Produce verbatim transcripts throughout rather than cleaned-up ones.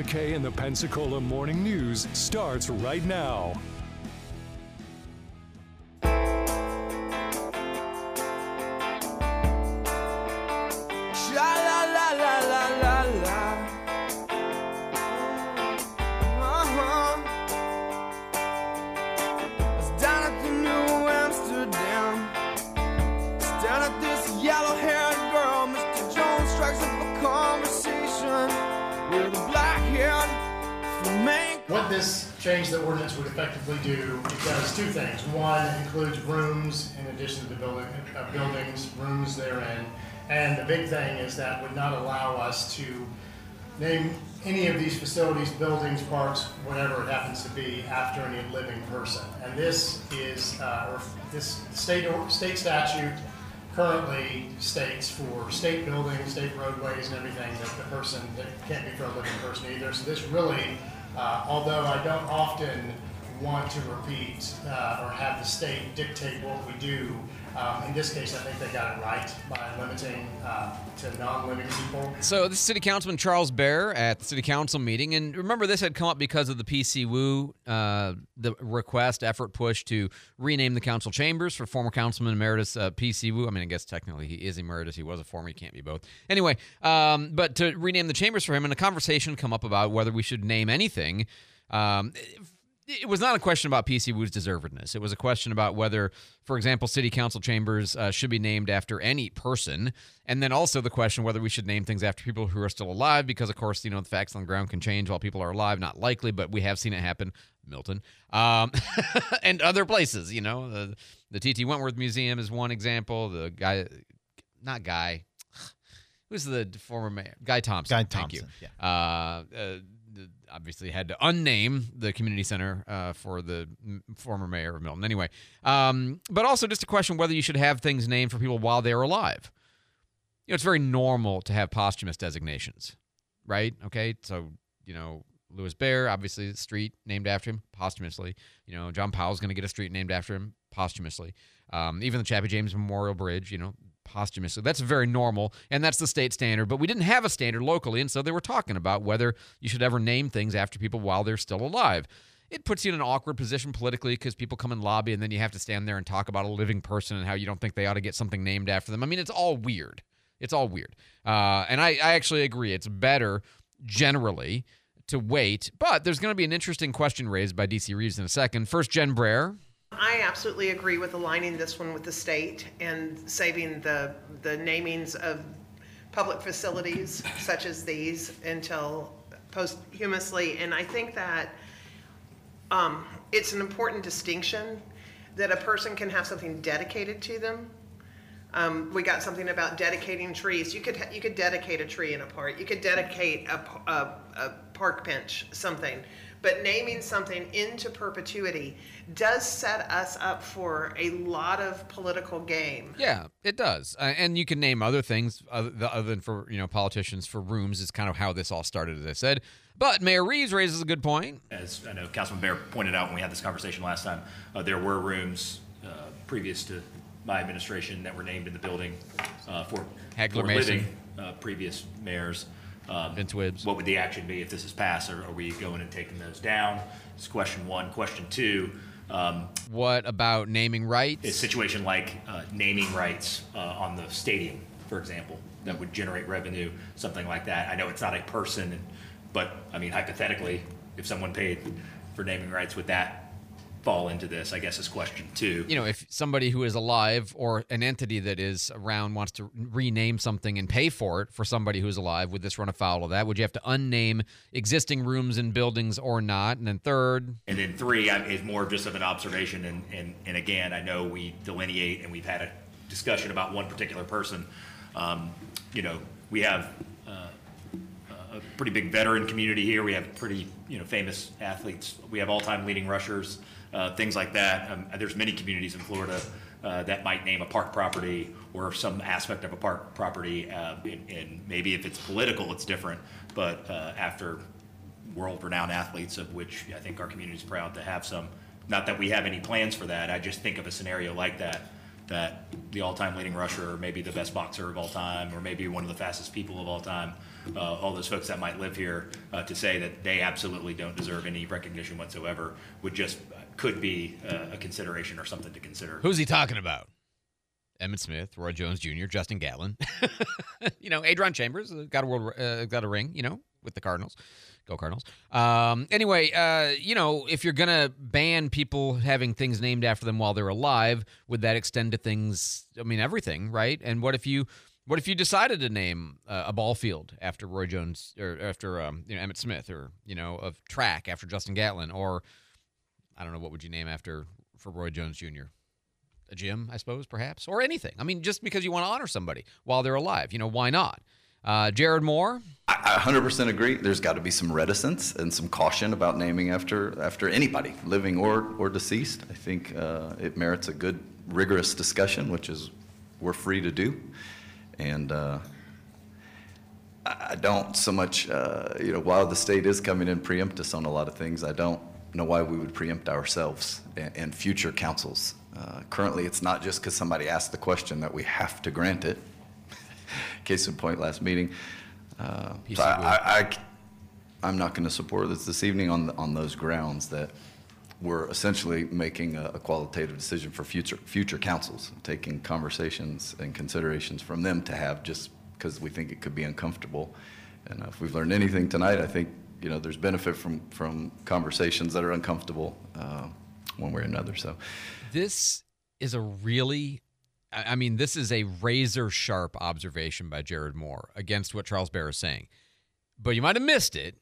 McKay and the Pensacola Morning News starts right now. What this change the ordinance would effectively do, it does two things. One, it includes rooms in addition to the building, uh, buildings, rooms therein. And the big thing is that would not allow us to name any of these facilities, buildings, parks, whatever it happens to be, after any living person. And this is, uh, or this state, or, state statute currently states for state buildings, state roadways and everything that the person, that can't be for a living person either. So this really, uh, although I don't often want to repeat uh, or have the state dictate what we do, Um, in this case, I think they got it right by limiting uh, to non-living people. So this is City Councilman Charles Bear at the City Council meeting. And remember, this had come up because of the P C W, uh, the request, effort, push to rename the council chambers for former Councilman Emeritus uh, P C W. I mean, I guess technically he is Emeritus. He was a former. He can't be both. Anyway, um, but to rename the chambers for him, and a conversation come up about whether we should name anything. Um, It was not a question about P C W's deservedness. It was a question about whether, for example, city council chambers uh, should be named after any person, and then also the question whether we should name things after people who are still alive, because, of course, you know, the facts on the ground can change while people are alive. Not likely, but we have seen it happen. Milton, um, and other places, you know. The, the T T Wentworth Museum is one example. The guy, not Guy, who's the former mayor? Guy Thompson. Guy Thank Thompson, you. yeah. Uh, uh, obviously had to unname the community center uh, for the m- former mayor of Milton. Anyway, um, but also just a question whether you should have things named for people while they're alive. You know, it's very normal to have posthumous designations, right? Okay, so, you know, Louis Bear, obviously, the street named after him posthumously. You know, John Powell's going to get a street named after him posthumously. Um, even the Chappie James Memorial Bridge, you know, posthumously. That's very normal, and that's the state standard. But we didn't have a standard locally, and so they were talking about whether you should ever name things after people while they're still alive. It puts you in an awkward position politically because people come and lobby, and then you have to stand there and talk about a living person and how you don't think they ought to get something named after them. I mean, it's all weird. It's all weird. Uh, and I, I actually agree. It's better generally to wait, but there's going to be an interesting question raised by D C Reeves in a second. First, Jen Brer. I absolutely agree with aligning this one with the state and saving the the namings of public facilities such as these until posthumously. And I think that um, it's an important distinction that a person can have something dedicated to them. Um, we got something about dedicating trees. You could you could dedicate a tree in a park. You could dedicate a, a, a park bench, something. But naming something into perpetuity does set us up for a lot of political game. Yeah, it does. Uh, and you can name other things other, other than for, you know, politicians for rooms is kind of how this all started, as I said. But Mayor Reeves raises a good point. As I know Councilman Bear pointed out when we had this conversation last time, uh, there were rooms uh, previous to my administration that were named in the building uh, for, Hagler for Mason. living uh, previous mayors. Um, Vince Wibbs. What would the action be if this is passed? Or are we going and taking those down? It's question one. Question two. Um, what about naming rights? A situation like uh, naming rights uh, on the stadium, for example, that would generate revenue, something like that. I know it's not a person, but I mean, hypothetically, if someone paid for naming rights, would that fall into this, I guess, is question two. You know, if somebody who is alive or an entity that is around wants to rename something and pay for it for somebody who's alive, would this run afoul of that? Would you have to unname existing rooms and buildings or not? And then third? And then three I- is more just of an observation. And, and, and again, I know we delineate and we've had a discussion about one particular person. Um, you know, we have uh, a pretty big veteran community here. We have pretty, you know, famous athletes. We have all-time leading rushers. Uh, things like that. Um, there's many communities in Florida uh, that might name a park property or some aspect of a park property, uh, and, and maybe if it's political, it's different. But uh, after world-renowned athletes, of which I think our community is proud to have some. Not that we have any plans for that. I just think of a scenario like that that the all-time leading rusher, or maybe the best boxer of all time, or maybe one of the fastest people of all time, uh, all those folks that might live here, uh, to say that they absolutely don't deserve any recognition whatsoever would just, could be a, a consideration or something to consider. Who's he talking about? Emmitt Smith, Roy Jones Junior, Justin Gatlin, you know, Adron Chambers uh, got a world, uh, got a ring, you know, with the Cardinals. Go Cardinals. Um, anyway, uh, you know, if you're gonna ban people having things named after them while they're alive, would that extend to things? I mean, everything, right? And what if you, what if you decided to name uh, a ball field after Roy Jones, or after um, you know, Emmitt Smith, or you know, of track after Justin Gatlin, or I don't know, what would you name after for Roy Jones Junior? A gym, I suppose, perhaps, or anything. I mean, just because you want to honor somebody while they're alive, you know, why not? Uh, Jared Moore? I, I one hundred percent agree. There's got to be some reticence and some caution about naming after after anybody, living or, or deceased. I think uh, it merits a good, rigorous discussion, which is we're free to do. And uh, I don't so much, uh, you know, while the state is coming in preempt us on a lot of things, I don't know why we would preempt ourselves and, and future councils. Uh, currently, it's not just because somebody asked the question that we have to grant it. Case in point, last meeting. Uh, so I, I, I, I'm not going to support this this evening on the, on those grounds that we're essentially making a, a qualitative decision for future future councils, taking conversations and considerations from them to have just because we think it could be uncomfortable. And uh, if we've learned anything tonight, I think you know there's benefit from from conversations that are uncomfortable uh, one way or another. So. This is a really, I mean, this is a razor-sharp observation by Jared Moore against what Charles Bair is saying. But you might have missed it.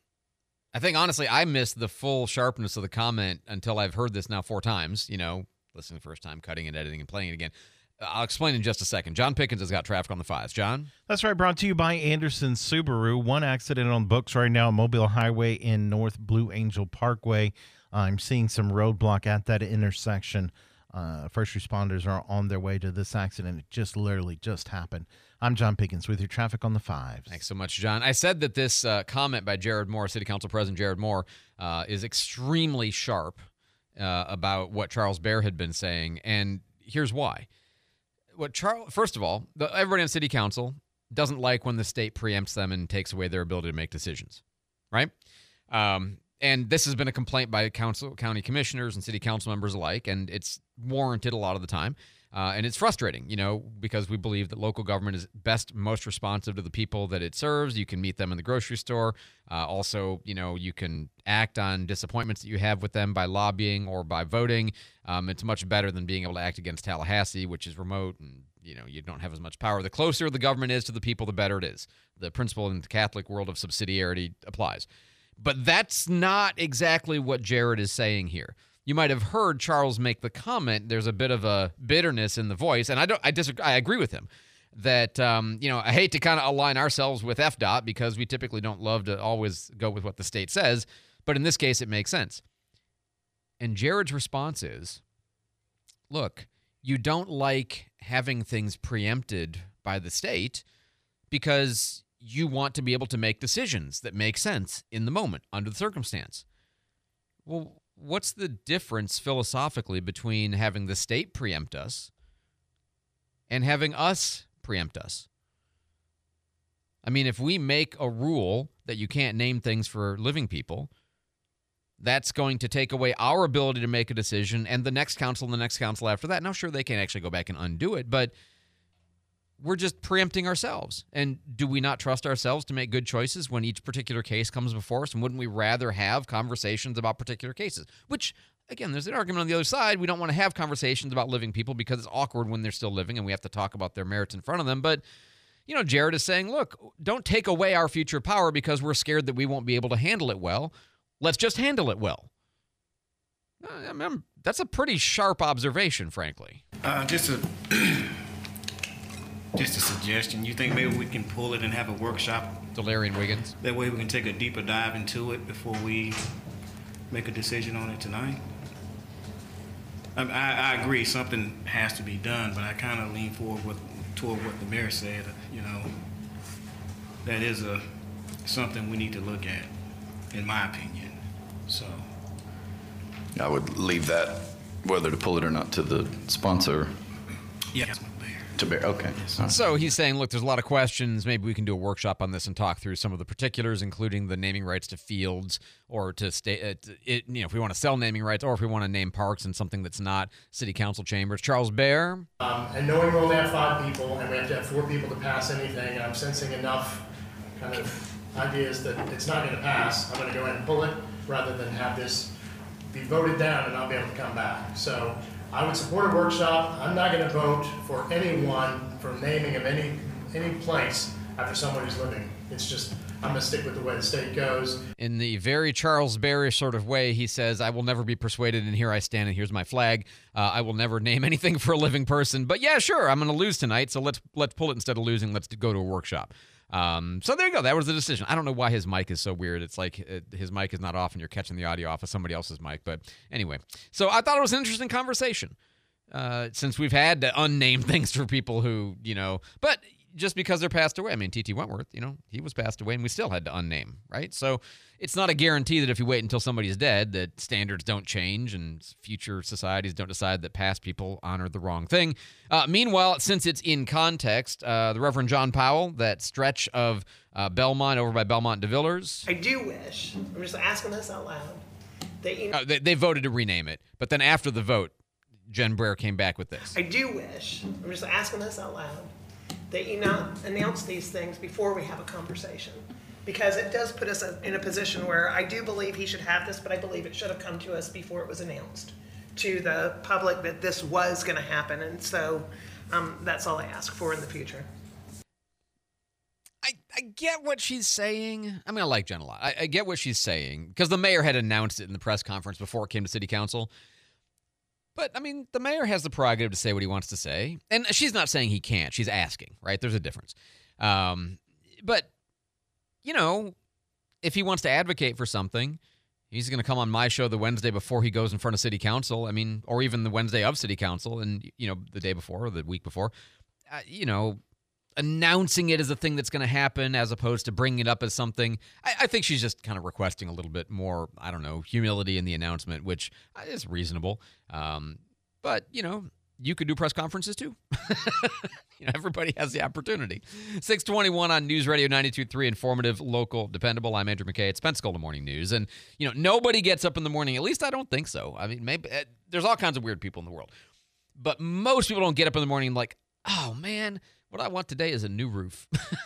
I think, honestly, I missed the full sharpness of the comment until I've heard this now four times, you know, listening the first time, cutting and editing and playing it again. I'll explain in just a second. John Pickens has got traffic on the fives. John? That's right, brought to you by Anderson Subaru. One accident on the books right now at Mobile Highway in North Blue Angel Parkway. I'm seeing some roadblock at that intersection. Uh, first responders are on their way to this accident. It just literally just happened. I'm John Pickens with your traffic on the fives. Thanks so much, John. I said that this uh, comment by Jared Moore, City Council President Jared Moore, uh, is extremely sharp uh, about what Charles Bair had been saying, and here's why. What Charles, first of all, the, everybody on City Council doesn't like when the state preempts them and takes away their ability to make decisions, right? Um, And this has been a complaint by council, county commissioners and city council members alike, and it's warranted a lot of the time. Uh, and it's frustrating, you know, because we believe that local government is best, most responsive to the people that it serves. You can meet them in the grocery store. Uh, also, you know, you can act on disappointments that you have with them by lobbying or by voting. Um, it's much better than being able to act against Tallahassee, which is remote and, you know, you don't have as much power. The closer the government is to the people, the better it is. The principle in the Catholic world of subsidiarity applies. But that's not exactly what Jared is saying here. You might have heard Charles make the comment. There's a bit of a bitterness in the voice, and I don't. I disagree. I agree with him that um, you know I hate to kind of align ourselves with F DOT because we typically don't love to always go with what the state says. But in this case, it makes sense. And Jared's response is, "Look, you don't like having things preempted by the state because." You want to be able to make decisions that make sense in the moment, under the circumstance. Well, what's the difference philosophically between having the state preempt us and having us preempt us? I mean, if we make a rule that you can't name things for living people, that's going to take away our ability to make a decision and the next council and the next council after that. Now, sure, they can actually go back and undo it, but we're just preempting ourselves. And do we not trust ourselves to make good choices when each particular case comes before us? And wouldn't we rather have conversations about particular cases? Which, again, there's an argument on the other side. We don't want to have conversations about living people because it's awkward when they're still living and we have to talk about their merits in front of them. But, you know, Jared is saying, look, don't take away our future power because we're scared that we won't be able to handle it well. Let's just handle it well. I mean, that's a pretty sharp observation, frankly. Uh, just a... Just a suggestion. You think maybe we can pull it and have a workshop? Delarian Wiggins. That way we can take a deeper dive into it before we make a decision on it tonight. I, I, I agree something has to be done, but I kind of lean forward with, toward what the mayor said. You know, that is a something we need to look at, in my opinion. So I would leave that, whether to pull it or not, to the sponsor. Yeah, Councilman Bear. To bear, okay. So he's saying, look, there's a lot of questions. Maybe we can do a workshop on this and talk through some of the particulars, including the naming rights to fields or to state, uh, to, it, you know, if we want to sell naming rights or if we want to name parks in something that's not city council chambers. Charles Bear. Um, and knowing we only have five people and we have to have four people to pass anything, I'm sensing enough kind of ideas that it's not going to pass. I'm going to go ahead and pull it rather than have this be voted down and not be able to come back. So I would support a workshop. I'm not going to vote for anyone for naming of any any place after someone who's living. It's just, I'm going to stick with the way the state goes. In the very Charles Bearish sort of way, he says, I will never be persuaded, and here I stand, and here's my flag. Uh, I will never name anything for a living person. But yeah, sure, I'm going to lose tonight, so let's let's pull it instead of losing. Let's go to a workshop. Um, so there you go. That was the decision. I don't know why his mic is so weird. It's like uh, his mic is not off and you're catching the audio off of somebody else's mic. But anyway, so I thought it was an interesting conversation uh, since we've had to unname things for people who, you know, but just because they're passed away. I mean, T T Wentworth, you know, he was passed away and we still had to unname, right? So it's not a guarantee that if you wait until somebody's dead that standards don't change and future societies don't decide that past people honored the wrong thing. Uh, meanwhile, since it's in context, uh, the Reverend John Powell, that stretch of uh, Belmont over by Belmont de Villers. I do wish, I'm just asking this out loud, that you Uh, they, they voted to rename it, but then after the vote, Jen Breyer came back with this. I do wish, I'm just asking this out loud, that you not announce these things before we have a conversation. Because it does put us in a position where I do believe he should have this, but I believe it should have come to us before it was announced to the public that this was going to happen. And so um, that's all I ask for in the future. I, I get what she's saying. I mean, I like Jen a lot. I, I get what she's saying because the mayor had announced it in the press conference before it came to city council. But, I mean, the mayor has the prerogative to say what he wants to say. And she's not saying he can't. She's asking, right? There's a difference. Um, but, you know, if he wants to advocate for something, he's going to come on my show the Wednesday before he goes in front of city council. I mean, or even the Wednesday of city council and, you know, the day before or the week before. Uh, you know, announcing it as a thing that's going to happen as opposed to bringing it up as something. I, I think she's just kind of requesting a little bit more, I don't know, humility in the announcement, which is reasonable. Um, but, you know, you could do press conferences too. You know, everybody has the opportunity. six twenty-one on News Radio ninety-two point three, informative, local, dependable. I'm Andrew McKay. It's Pensacola Morning News. And, you know, nobody gets up in the morning. At least I don't think so. I mean, maybe uh, there's all kinds of weird people in the world. But most people don't get up in the morning like, oh, man, what I want today is a new roof.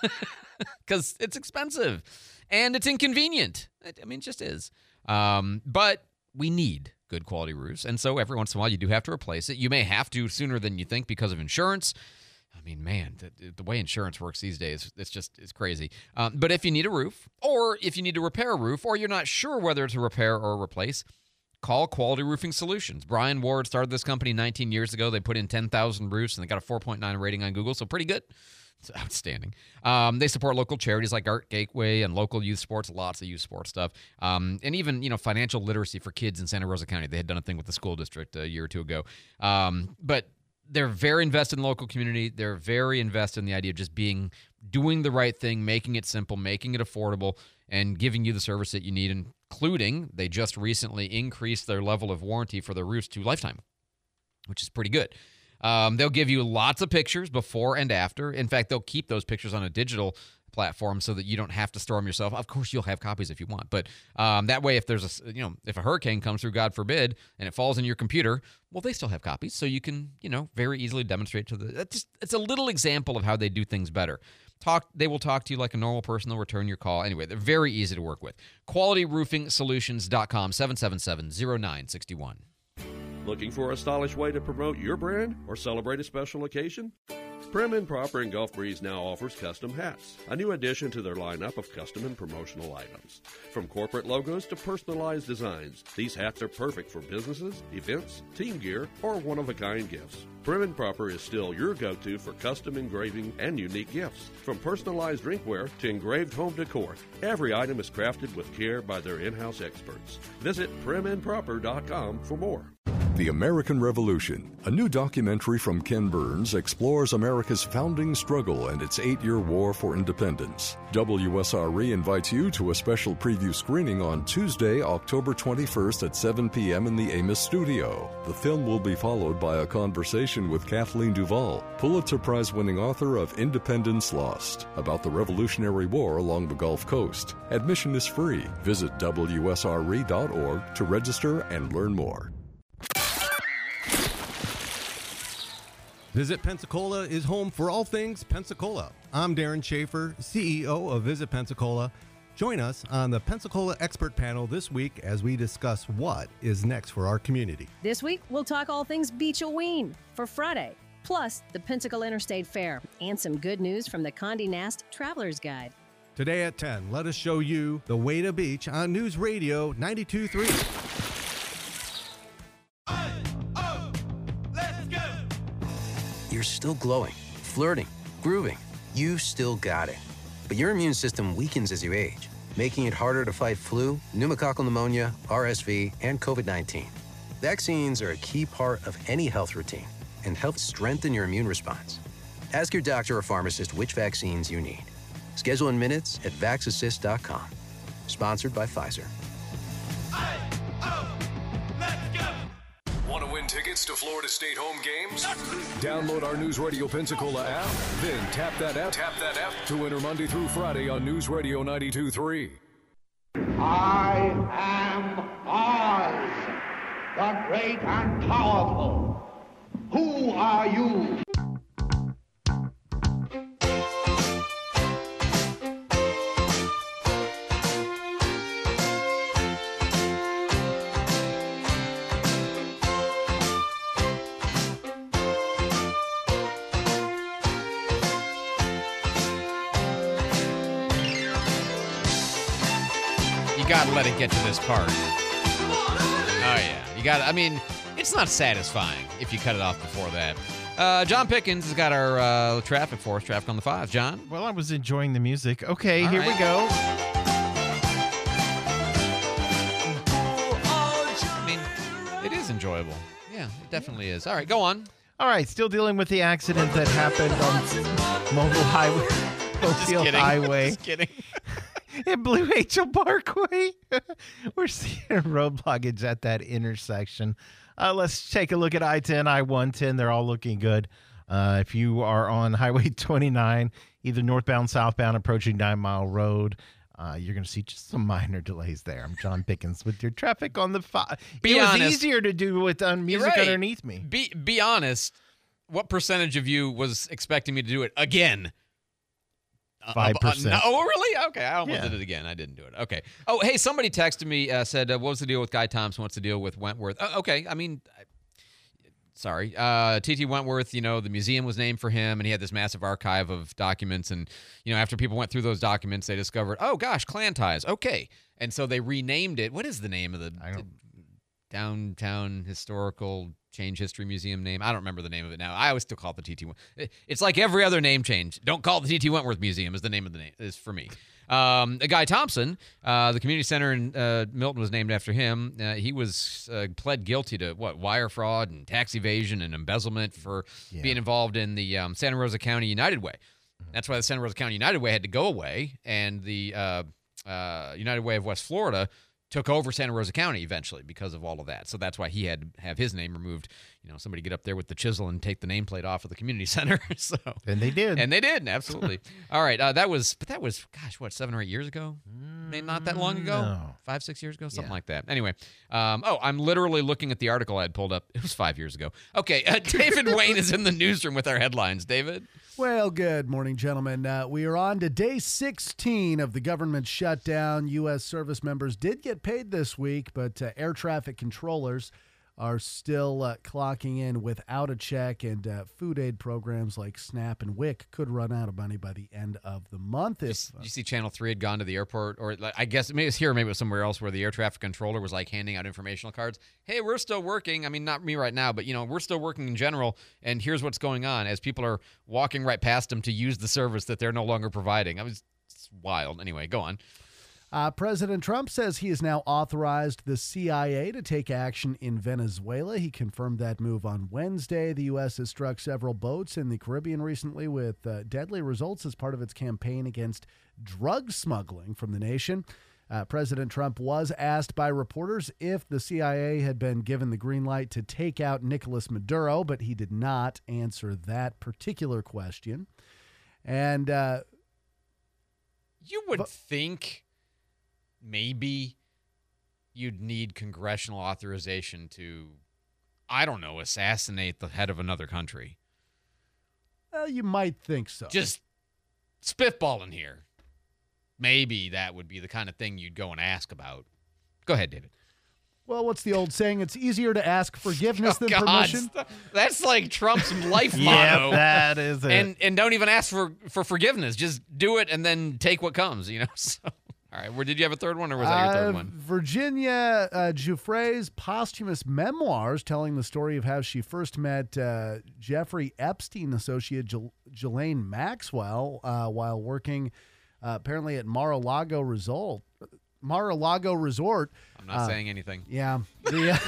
Because it's expensive and it's inconvenient. I mean, it just is. Um, but we need good quality roofs. And so every once in a while you do have to replace it. You may have to sooner than you think because of insurance. I mean, man, the, the way insurance works these days, it's just it's crazy. Um, but if you need a roof or if you need to repair a roof or you're not sure whether to repair or replace, call Quality Roofing Solutions. Brian Ward started this company nineteen years ago. They put in ten thousand roofs, and they got a four point nine rating on Google, so pretty good. It's outstanding. Um, they support local charities like Art Gateway and local youth sports, lots of youth sports stuff, um, and even you know financial literacy for kids in Santa Rosa County. They had done a thing with the school district a year or two ago. Um, but they're very invested in the local community. They're very invested in the idea of just being, doing the right thing, making it simple, making it affordable, and giving you the service that you need, including they just recently increased their level of warranty for their roofs to lifetime, which is pretty good. Um, they'll give you lots of pictures before and after. In fact, they'll keep those pictures on a digital platform so that you don't have to store them yourself. Of course, you'll have copies if you want, but um, that way, if there's a you know if a hurricane comes through, God forbid, and it falls in your computer, well, they still have copies, so you can you know very easily demonstrate to the. That's just, it's a little example of how they do things better. Talk. They will talk to you like a normal person. They'll return your call. Anyway, they're very easy to work with. quality roofing solutions dot com, seven seven seven, zero nine six one. Looking for a stylish way to promote your brand or celebrate a special occasion? Prim and Proper in Gulf Breeze now offers custom hats, a new addition to their lineup of custom and promotional items. From corporate logos to personalized designs, these hats are perfect for businesses, events, team gear, or one-of-a-kind gifts. Prim and Proper is still your go-to for custom engraving and unique gifts. From personalized drinkware to engraved home decor, every item is crafted with care by their in-house experts. Visit prim and proper dot com for more. The American Revolution, a new documentary from Ken Burns, explores America's founding struggle and its eight-year war for independence. W S R E invites you to a special preview screening on Tuesday, October twenty-first at seven p.m. in the Amos Studio. The film will be followed by a conversation with Kathleen Duvall, Pulitzer Prize-winning author of Independence Lost, about the Revolutionary War along the Gulf Coast. Admission is free. Visit W S R E dot org to register and learn more. Visit Pensacola is home for all things Pensacola. I'm Darren Schaefer, C E O of Visit Pensacola. Join us on the Pensacola Expert Panel this week as we discuss what is next for our community. This week, we'll talk all things Beach-A-Ween for Friday, plus the Pensacola Interstate Fair and some good news from the Condé Nast Traveler's Guide. Today at ten, let us show you the way to beach on News Radio ninety-two point three. You're still glowing, flirting, grooving. You still got it. But your immune system weakens as you age, making it harder to fight flu, pneumococcal pneumonia, R S V, and COVID nineteen. Vaccines are a key part of any health routine and help strengthen your immune response. Ask your doctor or pharmacist which vaccines you need. Schedule in minutes at vax assist dot com. Sponsored by Pfizer. Want to win tickets to Florida State home games? Download our News Radio Pensacola app, then tap that app, tap that app to enter Monday through Friday on News Radio ninety-two point three. I am Oz, the great and powerful. Who are you? You gotta let it get to this part. Oh yeah, you gotta. I mean, it's not satisfying if you cut it off before that. Uh, John Pickens has got our uh, traffic for us. Traffic on the five. John. Well, I was enjoying the music. Okay, All here right. we go. I mean, it is enjoyable. Yeah, it definitely is. All right, go on. All right, still dealing with the accident that happened on Mobile Highway, Mobile kidding. Highway. Just kidding. In Blue Angel Parkway. We're seeing road blockage at that intersection. Uh, let's take a look at I ten, I one ten. They're all looking good. Uh, if you are on Highway twenty-nine, either northbound, southbound, approaching Nine Mile Road, uh, you're going to see just some minor delays there. I'm John Pickens with your traffic on the five. Be it was honest. easier to do with uh, music right. underneath me. Be be honest. What percentage of you was expecting me to do it again? Five Uh, uh, percent. no, oh, really? Okay, I almost Yeah. did it again. I didn't do it. Okay. Oh, hey, somebody texted me, uh, said, uh, what was the deal with Guy Thompson? What's the deal with Wentworth? Uh, okay, I mean, I, sorry. Uh, T T Wentworth, you know, the museum was named for him, and he had this massive archive of documents. And, you know, after people went through those documents, they discovered, oh, gosh, Klan ties. Okay. And so they renamed it. What is the name of the, the Downtown Historical Change History Museum name? I don't remember the name of it now. I always still call it the T T. It's like every other name change. Don't call it the T T Wentworth Museum is the name of the name, is for me. Um, Guy Thompson, uh, the community center in uh, Milton was named after him. Uh, he was uh, pled guilty to, what, wire fraud and tax evasion and embezzlement for Yeah. being involved in the um, Santa Rosa County United Way. That's why the Santa Rosa County United Way had to go away, and the uh, uh, United Way of West Florida took over Santa Rosa County eventually because of all of that. So that's why he had to have his name removed. You know, somebody get up there with the chisel and take the nameplate off of the community center. So And they did. and they did, absolutely. All right, uh, that was, but that was, gosh, what, seven or eight years ago? Maybe not that long ago. No. Five, six years ago, something Yeah. like that. Anyway, um, oh, I'm literally looking at the article I had pulled up. It was five years ago. Okay, uh, David Wayne is in the newsroom with our headlines. David. Well, good morning, gentlemen. Uh, we are on to day sixteen of the government shutdown. U S service members did get paid this week, but uh, air traffic controllers are still uh, clocking in without a check, and uh, food aid programs like SNAP and WIC could run out of money by the end of the month. If Did you see Channel three had gone to the airport, or like, I guess maybe it's here, maybe it was somewhere else, where the air traffic controller was like handing out informational cards. Hey, we're still working. I mean, not me right now, but you know, we're still working in general. And here's what's going on as people are walking right past them to use the service that they're no longer providing. I was it's wild. Anyway, go on. Uh, President Trump says he has now authorized the C I A to take action in Venezuela. He confirmed that move on Wednesday. The U S has struck several boats in the Caribbean recently with uh, deadly results as part of its campaign against drug smuggling from the nation. Uh, President Trump was asked by reporters if the C I A had been given the green light to take out Nicolas Maduro, but he did not answer that particular question. And uh, you would but, think maybe you'd need congressional authorization to, I don't know, assassinate the head of another country. Well, you might think so. Just spitballing here. Maybe that would be the kind of thing you'd go and ask about. Go ahead, David. Well, what's the old saying? It's easier to ask forgiveness oh, than God, permission. That's like Trump's life yeah, motto. that is it. And and don't even ask for, for forgiveness. Just do it and then take what comes, you know? So, all right. Where did you have a third one, or was that your third uh, one? Virginia uh, Giuffre's posthumous memoirs telling the story of how she first met uh, Jeffrey Epstein associate Gil- Ghislaine Maxwell uh, while working uh, apparently at Mar-a-Lago Resort. Mar-a-Lago Resort. I'm not uh, saying anything. Yeah. The, uh,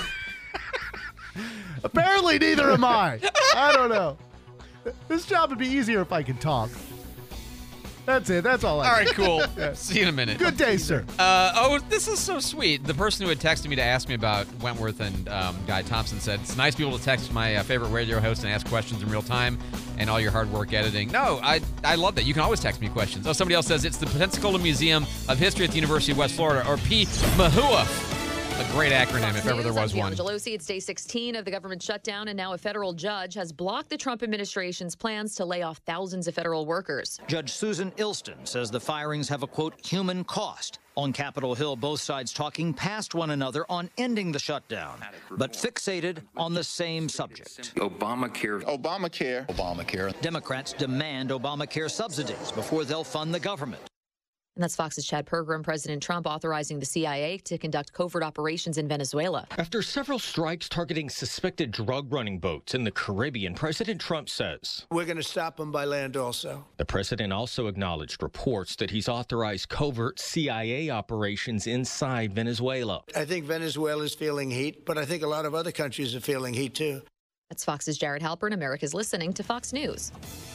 apparently neither am I. I don't know. This job would be easier if I could talk. That's it. That's all I All right, cool. Yeah. See you in a minute. Good day, sir. Uh, oh, this is so sweet. The person who had texted me to ask me about Wentworth and um, Guy Thompson said, it's nice people to text my uh, favorite radio host and ask questions in real time and all your hard work editing. No, I I love that. You can always text me questions. Oh, somebody else says it's the Pensacola Museum of History at the University of West Florida, or P M A H U A. A great acronym, if ever there was one. Pelosi, it's day sixteen of the government shutdown, and now a federal judge has blocked the Trump administration's plans to lay off thousands of federal workers. Judge Susan Ilston says the firings have a, quote, human cost. On Capitol Hill, both sides talking past one another on ending the shutdown, but fixated on the same subject. Obamacare. Obamacare. Obamacare. Democrats demand Obamacare subsidies before they'll fund the government. And that's Fox's Chad Pergram. President Trump authorizing the C I A to conduct covert operations in Venezuela. After several strikes targeting suspected drug-running boats in the Caribbean, President Trump says, we're going to stop them by land also. The president also acknowledged reports that he's authorized covert C I A operations inside Venezuela. I think Venezuela's feeling heat, but I think a lot of other countries are feeling heat, too. That's Fox's Jared Halpern. America's listening to Fox News.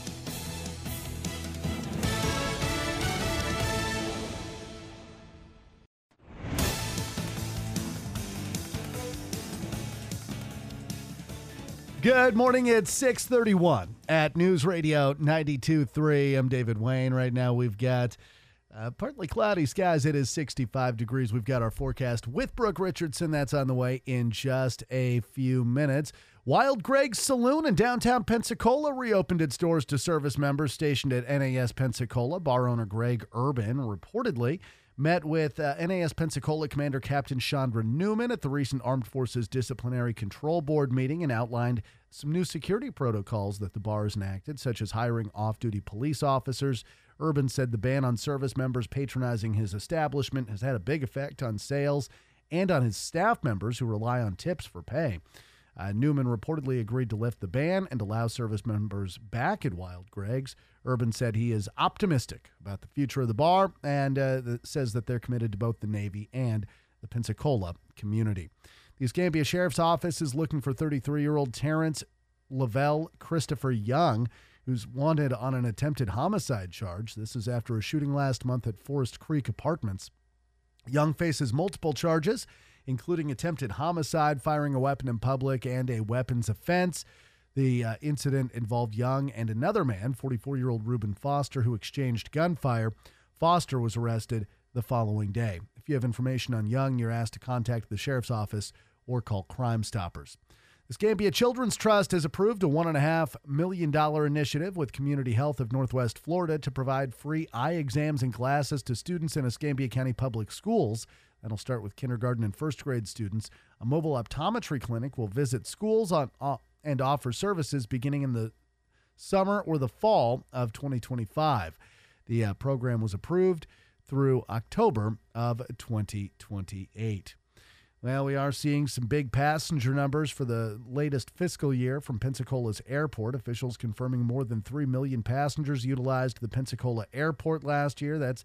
Good morning. It's six thirty-one at News Radio ninety-two point three. I'm David Wayne. Right now we've got uh, partly cloudy skies. It is sixty-five degrees. We've got our forecast with Brooke Richardson. That's on the way in just a few minutes. Wild Greg's Saloon in downtown Pensacola reopened its doors to service members stationed at N A S Pensacola. Bar owner Greg Urban reportedly met with uh, N A S Pensacola Commander Captain Chandra Newman at the recent Armed Forces Disciplinary Control Board meeting and outlined some new security protocols that the bar has enacted, such as hiring off-duty police officers. Urban said the ban on service members patronizing his establishment has had a big effect on sales and on his staff members who rely on tips for pay. Uh, Newman reportedly agreed to lift the ban and allow service members back at Wild Greg's. Urban said he is optimistic about the future of the bar and uh, th- says that they're committed to both the Navy and the Pensacola community. The Escambia Sheriff's Office is looking for thirty-three-year-old Terrence Lavelle Christopher Young, who's wanted on an attempted homicide charge. This is after a shooting last month at Forest Creek Apartments. Young faces multiple charges, including attempted homicide, firing a weapon in public, and a weapons offense. The uh, incident involved Young and another man, forty-four-year-old Reuben Foster, who exchanged gunfire. Foster was arrested the following day. If you have information on Young, you're asked to contact the sheriff's office or call Crime Stoppers. The Escambia Children's Trust has approved a one point five million dollars initiative with Community Health of Northwest Florida to provide free eye exams and glasses to students in Escambia County Public Schools. That'll start with kindergarten and first grade students. A mobile optometry clinic will visit schools on uh, and offer services beginning in the summer or the fall of twenty twenty-five. The uh, program was approved through October of twenty twenty-eight. Well, we are seeing some big passenger numbers for the latest fiscal year from Pensacola's airport. Officials confirming more than three million passengers utilized the Pensacola airport last year. That's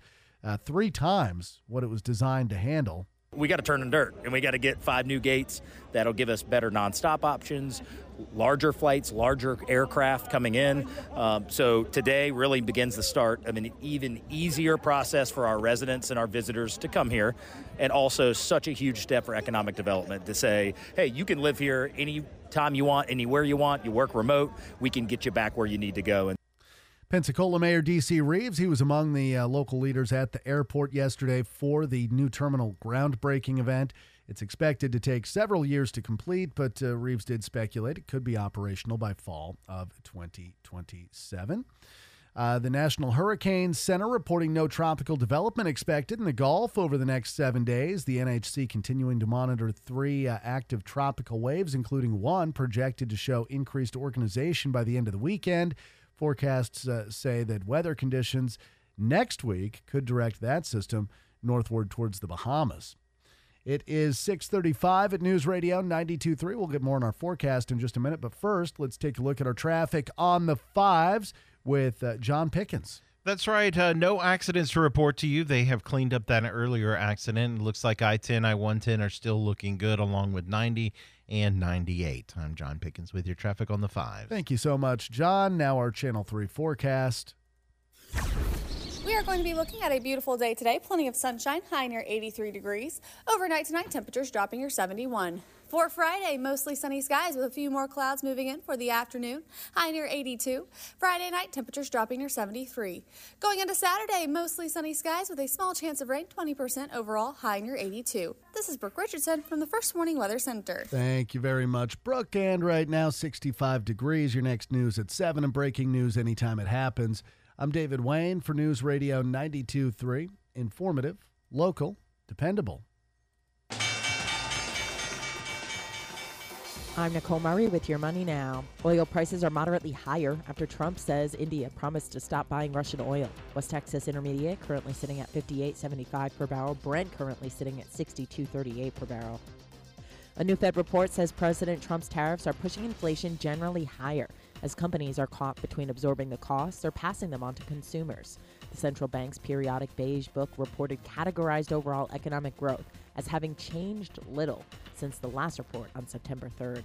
uh, three times what it was designed to handle. We got to turn in dirt, and we got to get five new gates that'll give us better nonstop options, larger flights, larger aircraft coming in. Um, so today really begins the start of an even easier process for our residents and our visitors to come here, and also such a huge step for economic development to say, hey, you can live here anytime you want, anywhere you want, you work remote, we can get you back where you need to go. And Pensacola Mayor D C. Reeves, he was among the uh, local leaders at the airport yesterday for the new terminal groundbreaking event. It's expected to take several years to complete, but uh, Reeves did speculate it could be operational by fall of twenty twenty-seven. Uh, the National Hurricane Center reporting no tropical development expected in the Gulf over the next seven days. The N H C continuing to monitor three uh, active tropical waves, including one projected to show increased organization by the end of the weekend. Forecasts uh, say that weather conditions next week could direct that system northward towards the Bahamas. It is six thirty-five at News Radio ninety-two point three. We'll get more on our forecast in just a minute, but first, let's take a look at our traffic on the fives with uh, John Pickens. That's right. Uh, no accidents to report to you. They have cleaned up that earlier accident. It looks like I ten, I one ten are still looking good, along with ninety and ninety-eight. I'm John Pickens with your traffic on the fives. Thank you so much, John. Now our Channel three forecast. We are going to be looking at a beautiful day today. Plenty of sunshine, high near eighty-three degrees. Overnight tonight, temperatures dropping near seventy-one. For Friday, mostly sunny skies with a few more clouds moving in for the afternoon, high near eighty-two. Friday night, temperatures dropping near seventy-three. Going into Saturday, mostly sunny skies with a small chance of rain, twenty percent overall, high near eighty-two. This is Brooke Richardson from the First Warning Weather Center. Thank you very much, Brooke. And right now, sixty-five degrees. Your next news at seven and breaking news anytime it happens. I'm David Wayne for News Radio ninety-two point three. Informative, local, dependable. I'm Nicole Murray with Your Money Now. Oil prices are moderately higher after Trump says India promised to stop buying Russian oil. West Texas Intermediate currently sitting at fifty-eight seventy-five per barrel. Brent currently sitting at sixty-two thirty-eight per barrel. A new Fed report says President Trump's tariffs are pushing inflation generally higher as companies are caught between absorbing the costs or passing them on to consumers. The central bank's periodic beige book reported categorized overall economic growth as having changed little since the last report on September third.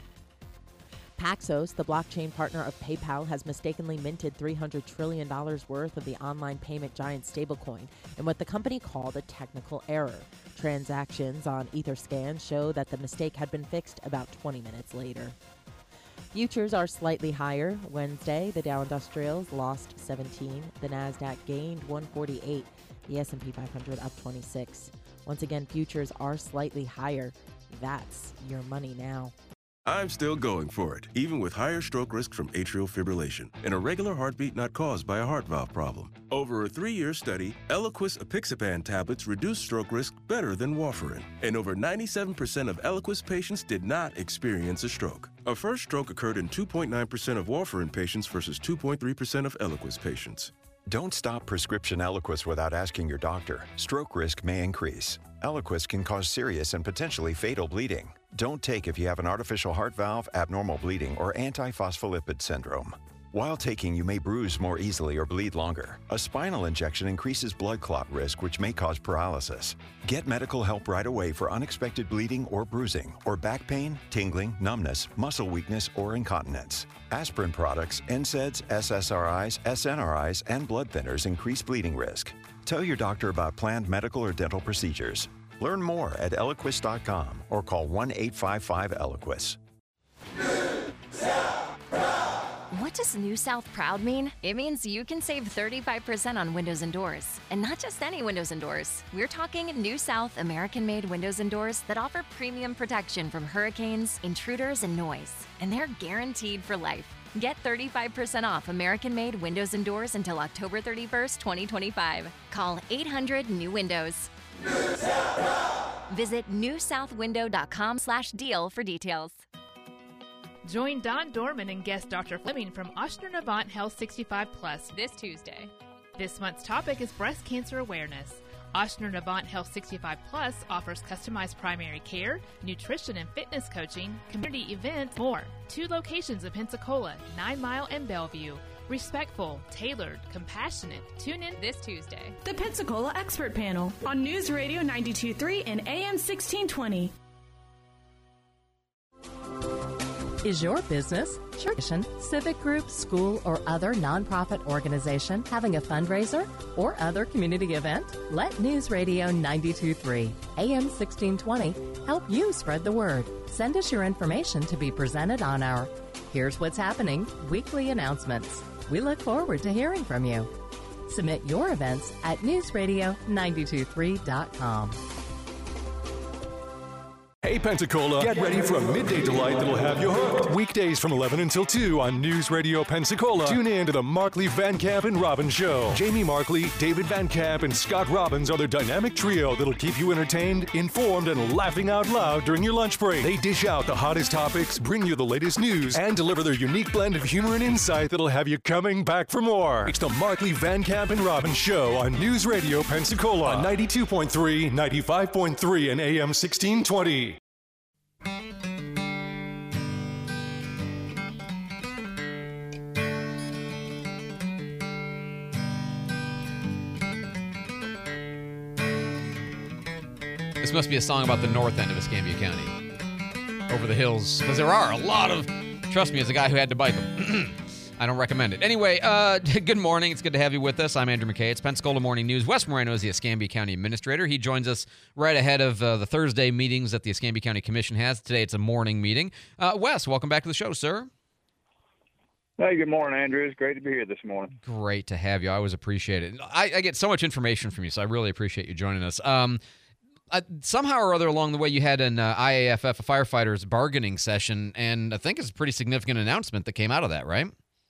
Paxos, the blockchain partner of PayPal, has mistakenly minted three hundred trillion dollars worth of the online payment giant stablecoin in what the company called a technical error. Transactions on Etherscan show that the mistake had been fixed about twenty minutes later. Futures are slightly higher. Wednesday, the Dow Industrials lost seventeen. The Nasdaq gained one forty-eight. The S and P five hundred up twenty-six. Once again, futures are slightly higher. That's Your Money Now. I'm still going for it, even with higher stroke risk from atrial fibrillation, an irregular heartbeat not caused by a heart valve problem. Over a three-year study, Eliquis apixaban tablets reduced stroke risk better than warfarin, and over ninety-seven percent of Eliquis patients did not experience a stroke. A first stroke occurred in two point nine percent of warfarin patients versus two point three percent of Eliquis patients. Don't stop prescription Eliquis without asking your doctor. Stroke risk may increase. Eliquis can cause serious and potentially fatal bleeding. Don't take if you have an artificial heart valve, abnormal bleeding, or antiphospholipid syndrome. While taking, you may bruise more easily or bleed longer. A spinal injection increases blood clot risk, which may cause paralysis. Get medical help right away for unexpected bleeding or bruising, or back pain, tingling, numbness, muscle weakness, or incontinence. Aspirin products, N SAIDs, S S R Is, S N R Is, and blood thinners increase bleeding risk. Tell your doctor about planned medical or dental procedures. Learn more at Eliquis dot com or call one eight five five Eliquis. What does New South Proud mean? It means you can save thirty-five percent on windows and doors. And not just any windows and doors. We're talking New South American-made windows and doors that offer premium protection from hurricanes, intruders, and noise. And they're guaranteed for life. Get thirty-five percent off American-made windows and doors until October thirty-first, twenty twenty-five. Call eight hundred new windows. Visit new south window dot com slash deal for details. Join Don Dorman and guest Doctor Fleming from Ochsner Navant Health sixty-five plus this Tuesday. This month's topic is breast cancer awareness. Ochsner Navant Health sixty-five plus offers customized primary care, nutrition and fitness coaching, community events, more. Two locations in Pensacola, Nine Mile and Bellevue. Respectful, tailored, compassionate. Tune in this Tuesday. The Pensacola Expert Panel on News Radio ninety-two point three and A M sixteen twenty. Is your business, church, civic group, school, or other nonprofit organization having a fundraiser or other community event? Let News Radio ninety-two point three, A M sixteen twenty help you spread the word. Send us your information to be presented on our Here's What's Happening weekly announcements. We look forward to hearing from you. Submit your events at news radio nine two three dot com. Hey Pensacola, get ready for a midday delight that'll have you hooked. Weekdays from eleven until two on News Radio Pensacola. Tune in to the Markley, Van Camp, and Robbins Show. Jamie Markley, David Van Camp, and Scott Robbins are their dynamic trio that'll keep you entertained, informed, and laughing out loud during your lunch break. They dish out the hottest topics, bring you the latest news, and deliver their unique blend of humor and insight that'll have you coming back for more. It's the Markley, Van Camp, and Robbins Show on News Radio Pensacola on ninety-two point three, ninety-five point three, and A M sixteen twenty. This must be a song about the north end of Escambia County. Over the hills. Because there are a lot of... Trust me, as a guy who had to bike them. I don't recommend it. Anyway, uh, good morning. It's good to have you with us. I'm Andrew McKay. It's Pensacola Morning News. Wes Moreno is the Escambia County Administrator. He joins us right ahead of uh, the Thursday meetings that the Escambia County Commission has. Today it's a morning meeting. Uh, Wes, welcome back to the show, sir. Hey, good morning, Andrew. It's great to be here this morning. Great to have you. I always appreciate it. I, I get so much information from you, so I really appreciate you joining us. Um, Uh, somehow or other along the way, you had an uh, I A F F, a firefighters bargaining session, and I think it's a pretty significant announcement that came out of that, right?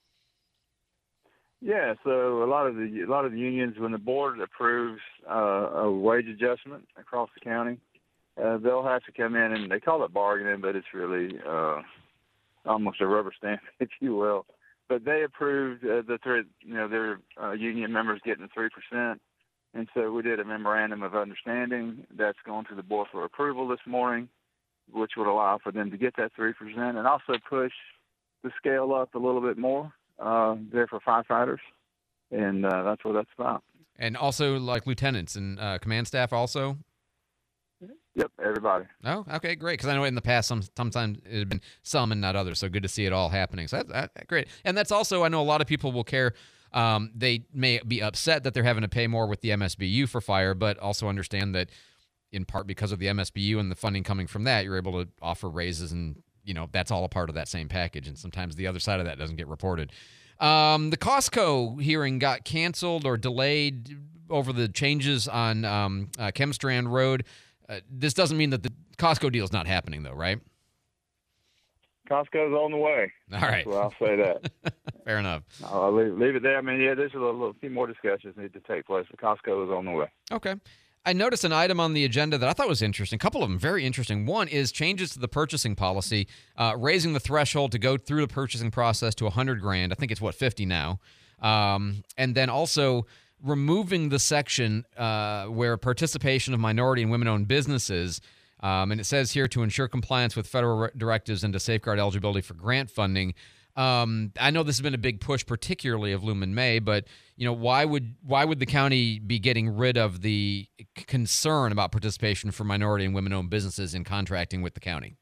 Yeah, so a lot of the a lot of the unions, when the board approves uh, a wage adjustment across the county, uh, they'll have to come in, and they call it bargaining, but it's really uh, almost a rubber stamp, if you will. But they approved uh, the three, you know, their uh, union members getting three percent. And so we did a memorandum of understanding that's going to the board for approval this morning, which would allow for them to get that three percent and also push the scale up a little bit more uh, there for firefighters. And uh, that's what that's about. And also like lieutenants and uh, command staff also? Yep, everybody. Oh, okay, great. Because I know in the past, some, sometimes it had been some and not others. So good to see it all happening. So that's that, great. And that's also, I know a lot of people will care. Um, they may be upset that they're having to pay more with the M S B U for fire, but also understand that in part because of the M S B U and the funding coming from that, you're able to offer raises, and you know that's all a part of that same package. And sometimes the other side of that doesn't get reported. Um, the Costco hearing got canceled or delayed over the changes on um, uh, Chemstrand Road. Uh, this doesn't mean that the Costco deal is not happening, though, right? Costco's on the way. All right. Well, I'll say that. Fair enough. I'll leave, leave it there. I mean, yeah, there's a little, little few more discussions need to take place, but Costco is on the way. Okay. I noticed an item on the agenda that I thought was interesting. A couple of them very interesting. One is changes to the purchasing policy, uh, raising the threshold to go through the purchasing process to one hundred grand. I think it's, what, fifty now. Um, and then also removing the section uh, where participation of minority and women-owned businesses. Um, and it says here to ensure compliance with federal directives and to safeguard eligibility for grant funding. Um, I know this has been a big push, particularly of Lumen May, but you know why would why would the county be getting rid of the concern about participation for minority and women-owned businesses in contracting with the county?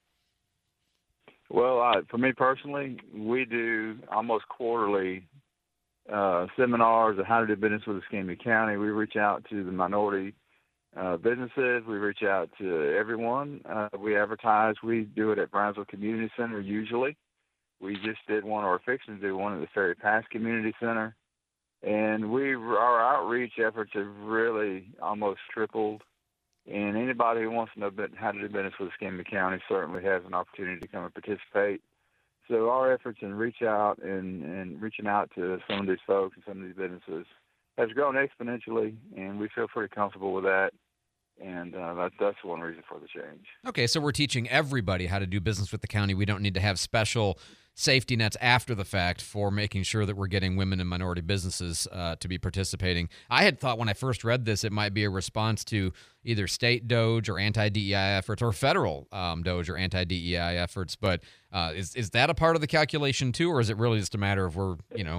Well, uh, for me personally, we do almost quarterly uh, seminars on how to do business with Escambia County. We reach out to the minority Uh, businesses. We reach out to everyone. Uh, we advertise. We do it at Brownsville Community Center usually. We just did one, or fixing to do one at the Ferry Pass Community Center. And we our outreach efforts have really almost tripled. And anybody who wants to know how to do business with Escambia County certainly has an opportunity to come and participate. So our efforts in reach out and, and reaching out to some of these folks and some of these businesses has grown exponentially, and we feel pretty comfortable with that. And uh, that's, that's one reason for the change. Okay, so we're teaching everybody how to do business with the county. We don't need to have special safety nets after the fact for making sure that we're getting women and minority businesses uh, to be participating. I had thought when I first read this, it might be a response to either state D O J or anti-D E I efforts or federal um, D O J or anti-D E I efforts. But uh, is is that a part of the calculation too, or is it really just a matter of we're, you know,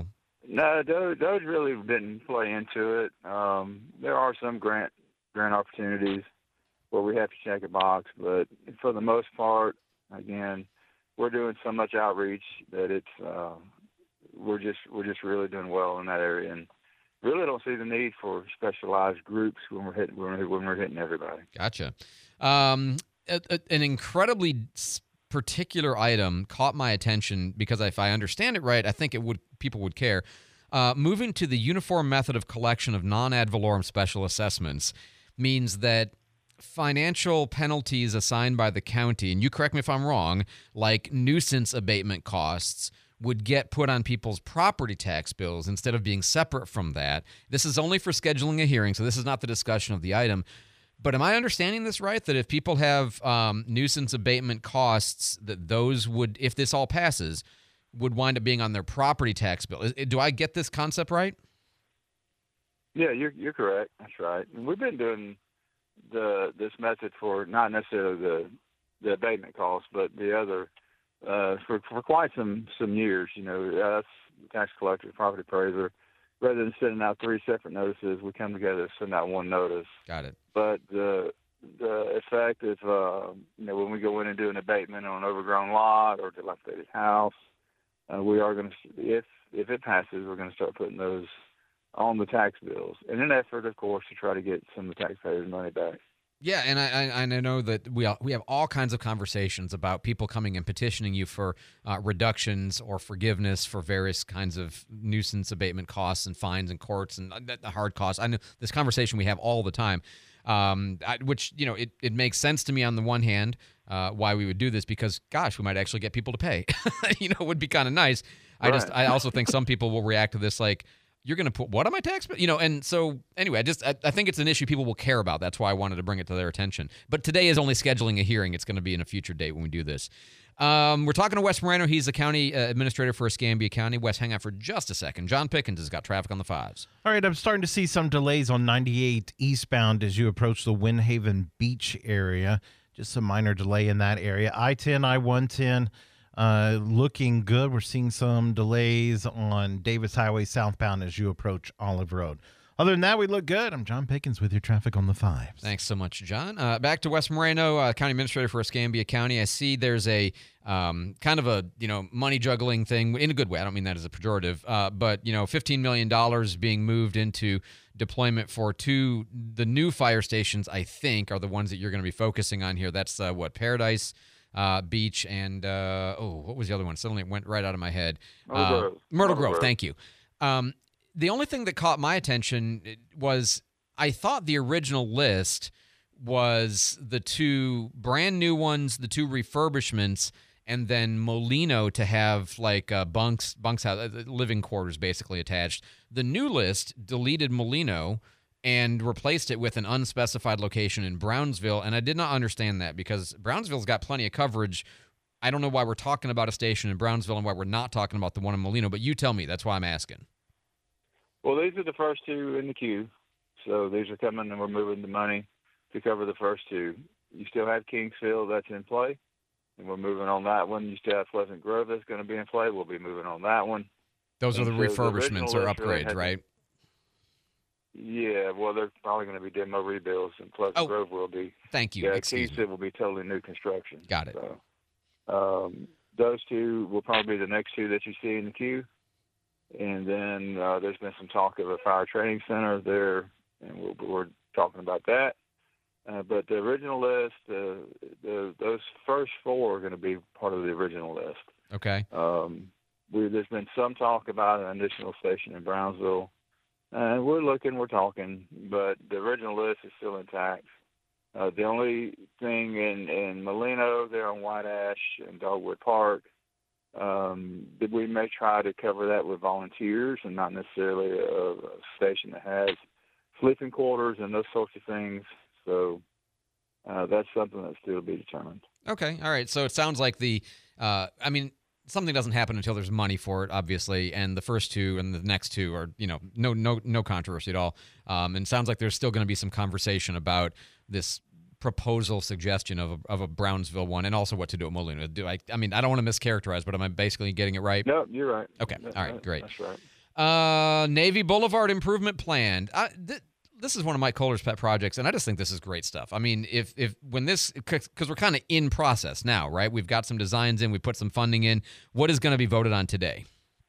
No, Doge, Doge really didn't play into it. Um, there are some grant grant opportunities where we have to check a box, but for the most part, again, we're doing so much outreach that it's uh, we're just we're just really doing well in that area, and really don't see the need for specialized groups when we're hitting when we're, when we're hitting everybody. Gotcha. Um, a, a, an incredibly particular item caught my attention because if I understand it right, I think it would people would care. Uh, moving to the uniform method of collection of non-ad valorem special assessments means that financial penalties assigned by the county, and you correct me if I'm wrong, like nuisance abatement costs, would get put on people's property tax bills instead of being separate from that. This is only for scheduling a hearing, so this is not the discussion of the item. But am I understanding this right, that if people have um, nuisance abatement costs, that those would, if this all passes, would wind up being on their property tax bill? Is, do I get this concept right? Yeah, you're you're correct. That's right. And we've been doing the this method for not necessarily the the abatement costs, but the other uh, for for quite some some years. You know, us, the tax collector, property appraiser, rather than sending out three separate notices, we come together to send out one notice. Got it. But the the effect of uh, you know when we go in and do an abatement on an overgrown lot or dilapidated house, uh, we are going to if if it passes, we're going to start putting those on the tax bills in an effort, of course, to try to get some of the taxpayers' money back. Yeah, and I, I, and I know that we all, we have all kinds of conversations about people coming and petitioning you for uh, reductions or forgiveness for various kinds of nuisance abatement costs and fines and courts and the hard costs. I know this conversation we have all the time, um, I, which, you know, it, it makes sense to me on the one hand uh, why we would do this because, gosh, we might actually get people to pay. You know, it would be kind of nice. I Right. just I also think some people will react to this like, you're going to put what on my tax bill? You know, and so anyway, I just I, I think it's an issue people will care about. That's why I wanted to bring it to their attention. But today is only scheduling a hearing. It's going to be in a future date when we do this. Um, we're talking to Wes Moreno. He's the county uh, administrator for Escambia County. Wes, hang out for just a second. John Pickens has got traffic on the fives. All right, I'm starting to see some delays on ninety-eight eastbound as you approach the Windhaven Beach area. Just some minor delay in that area. I ten, I one ten. Uh, looking good. We're seeing some delays on Davis Highway southbound as you approach Olive Road. Other than that, we look good. I'm John Pickens with your traffic on the fives. Thanks so much, John. Uh, back to Wes Moreno, uh, County Administrator for Escambia County. I see there's a um, kind of a you know money juggling thing in a good way. I don't mean that as a pejorative, uh, but you know, fifteen million dollars being moved into deployment for two the new fire stations. I think are the ones that you're going to be focusing on here. That's uh, what Paradise Uh, Beach and, uh, oh, what was the other one? Suddenly it went right out of my head. Myrtle uh, Grove. Myrtle, Myrtle Grove, Grove. thank you. Um, the only thing that caught my attention was I thought the original list was the two brand new ones, the two refurbishments, and then Molino to have like uh, bunks, bunks house, living quarters basically attached. The new list deleted Molino and replaced it with an unspecified location in Brownsville. And I did not understand that because Brownsville's got plenty of coverage. I don't know why we're talking about a station in Brownsville and why we're not talking about the one in Molino, but you tell me. That's why I'm asking. Well, these are the first two in the queue. So these are coming and we're moving the money to cover the first two. You still have Kingsville that's in play, and we're moving on that one. You still have Pleasant Grove that's going to be in play. We'll be moving on that one. Those And are the so refurbishments original or list really upgrades, had- right? Yeah, well, they're probably going to be demo rebuilds, and Pleasant Oh, Grove will be. Thank you. Yeah, Excuse me. Kingsville will be totally new construction. Got it. So, um, those two will probably be the next two that you see in the queue. And then uh, there's been some talk of a fire training center there, and we'll, we're talking about that. Uh, but the original list, uh, the, those first four are going to be part of the original list. Okay. Um, we, there's been some talk about an additional station in Brownsville. Uh, we're looking, we're talking, but the original list is still intact. Uh, the only thing in, in Molino, there on White Ash and Dogwood Park, um, that we may try to cover that with volunteers and not necessarily a, a station that has sleeping quarters and those sorts of things. So uh, that's something that's still to be determined. Okay. All right. So it sounds like the, uh, I mean, something doesn't happen until there's money for it, obviously, and the first two and the next two are, you know, no, no, no controversy at all. Um, and it sounds like there's still going to be some conversation about this proposal suggestion of a, of a Brownsville one, and also what to do at Molino. Do I? I mean, I don't want to mischaracterize, but am I basically getting it right? No, you're right. Okay. That- All right. that- Great. That's right. Uh, Navy Boulevard Improvement Plan. I, th- this is one of Mike Kohler's pet projects, and I just think this is great stuff. I mean, if if when this, because we're kind of in process now, right? We've got some designs in, we put some funding in. What is going to be voted on today?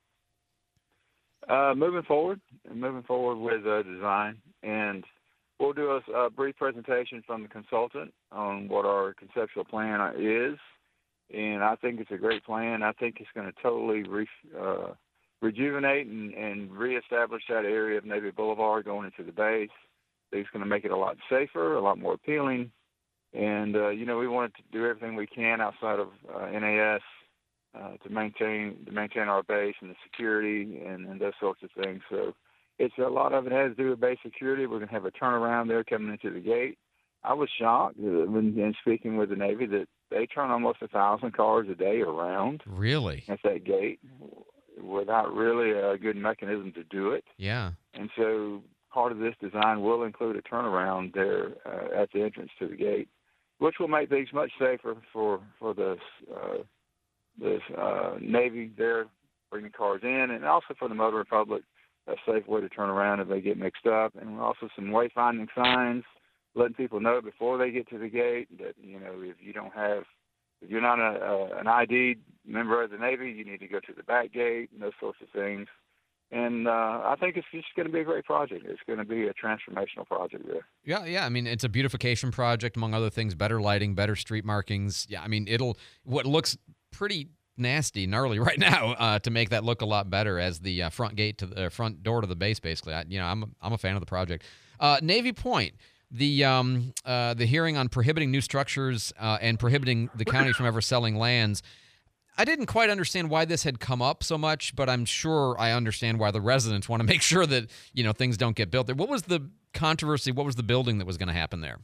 Uh, moving forward, moving forward with uh, design, and we'll do a, a brief presentation from the consultant on what our conceptual plan is, and I think it's a great plan. I think it's going to totally re, uh, rejuvenate and, and reestablish that area of Navy Boulevard going into the base. I think it's going to make it a lot safer, a lot more appealing, and uh, you know, we wanted to do everything we can outside of uh, N A S uh, to maintain to maintain our base and the security and, and those sorts of things. So it's a lot of it has to do with base security. We're going to have a turnaround there coming into the gate. I was shocked when in speaking with the Navy that they turn almost a thousand cars a day around. Really? At that gate, without really a good mechanism to do it. Yeah. And so part of this design will include a turnaround there uh, at the entrance to the gate, which will make things much safer for for the uh, the uh, Navy there bringing cars in, and also for the motoring public, a safe way to turn around if they get mixed up. And also some wayfinding signs, letting people know before they get to the gate that, you know, if you don't have, if you're not a, a, an I D member of the Navy, you need to go to the back gate and those sorts of things. And uh, I think it's just going to be a great project. It's going to be a transformational project there. Yeah, yeah. I mean, it's a beautification project, among other things, better lighting, better street markings. Yeah, I mean, it'll, what looks pretty nasty, gnarly right now, uh, to make that look a lot better as the uh, front gate to the uh, front door to the base, basically. I, you know, I'm, I'm a fan of the project. Uh, Navy Point. The um uh the hearing on prohibiting new structures uh, and prohibiting the county from ever selling lands. I didn't quite understand why this had come up so much, but I'm sure I understand why the residents want to make sure that, you know, things don't get built there. What was the controversy? What was the building that was going to happen there?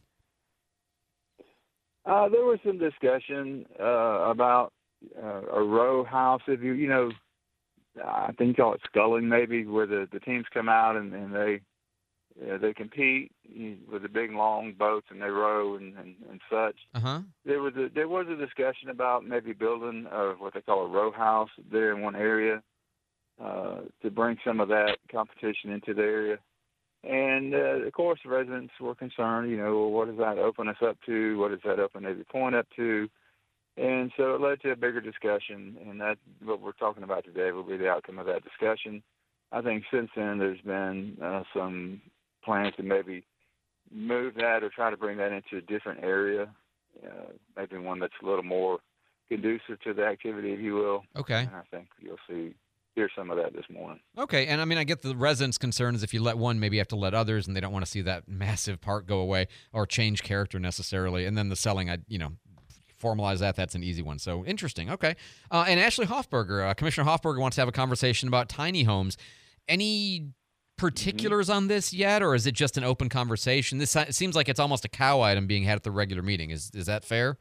Uh, there was some discussion uh, about uh, a row house. If you you know, I think you call it sculling maybe, where the, the teams come out and, and they. Yeah, they compete with the big long boats and they row and, and, and such. Uh-huh. There was a there was a discussion about maybe building uh, what they call a row house there in one area uh, to bring some of that competition into the area. And uh, of course, the residents were concerned. You know, well, what does that open us up to? What does that open Navy Point up to? And so it led to a bigger discussion, and that's what we're talking about today. Will be the outcome of that discussion. I think since then there's been uh, some plans to maybe move that or try to bring that into a different area, uh, maybe one that's a little more conducive to the activity, if you will. Okay. And I think you'll see hear some of that this morning. Okay, and I mean, I get the residents' concerns. If you let one, maybe you have to let others, and they don't want to see that massive park go away or change character necessarily. And then the selling, I you know, formalize that. That's an easy one. So interesting. Okay. Uh, and Ashley Hoffberger, uh, Commissioner Hoffberger wants to have a conversation about tiny homes. Any particulars on this yet, or is it just an open conversation? This it seems like it's almost a cow item being had at the regular meeting. Is is that fair?